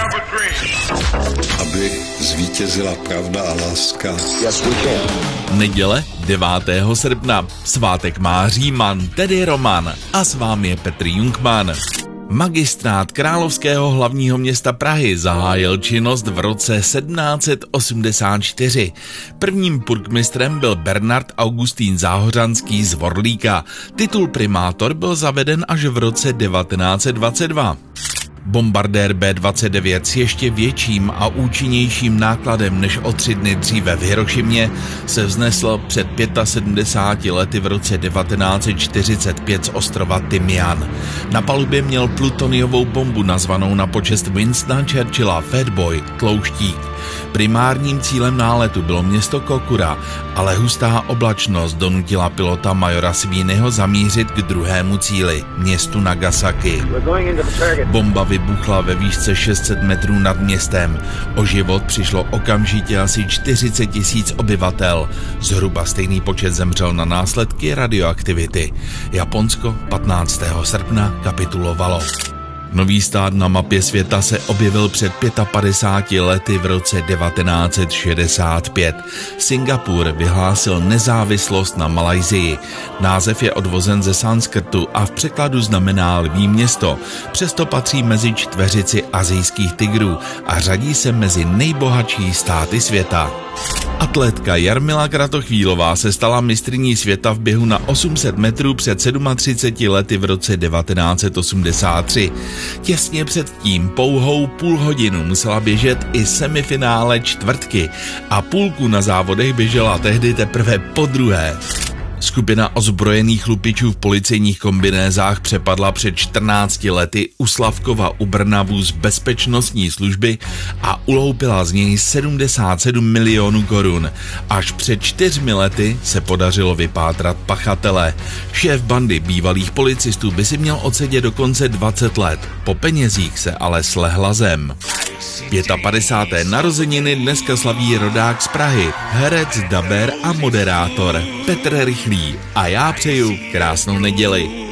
Aby zvítězila pravda a láska. Neděle 9. srpna. Svátek má Říman, tedy Roman. A s vámi je Petr Jungmann. Magistrát Královského hlavního města Prahy zahájil činnost v roce 1784. Prvním purkmistrem byl Bernard Augustín Záhořanský z Vorlíka. Titul primátor byl zaveden až v roce 1922. Bombardér B-29 s ještě větším a účinnějším nákladem než o 3 dny dříve v Hirošimě se vznesl před 75 lety v roce 1945 z ostrova Timian. Na palubě měl plutoniovou bombu nazvanou na počest Winstona Churchilla Fatboy, tlouštík. Primárním cílem náletu bylo město Kokura, ale hustá oblačnost donutila pilota majora Sweeneyho zamířit k druhému cíli, městu Nagasaki. Bomba vybuchla ve výšce 600 metrů nad městem. O život přišlo okamžitě asi 40 000 obyvatel. Zhruba stejný počet zemřel na následky radioaktivity. Japonsko 15. srpna kapitulovalo. Nový stát na mapě světa se objevil před 55 lety v roce 1965. Singapur vyhlásil nezávislost na Malajsii. Název je odvozen ze sanskrtu a v překladu znamená lví město. Přesto patří mezi čtveřici asijských tigrů a řadí se mezi nejbohatší státy světa. Atletka Jarmila Kratochvílová se stala mistryní světa v běhu na 800 metrů před 37 lety v roce 1983. Těsně předtím pouhou půl hodinu musela běžet i semifinále čtvrtky a půlku na závodech běžela tehdy teprve podruhé. Skupina ozbrojených lupičů v policejních kombinézách přepadla před 14 lety u Slavkova u Brna vůz bezpečnostní služby a uloupila z něj 77 milionů korun. Až před 4 lety se podařilo vypátrat pachatele. Šéf bandy bývalých policistů by si měl odsedět dokonce 20 let. Po penězích se ale slehla zem. 55. narozeniny dneska slaví rodák z Prahy, herec, daber a moderátor Petr Rychlý. A já přeju krásnou neděli.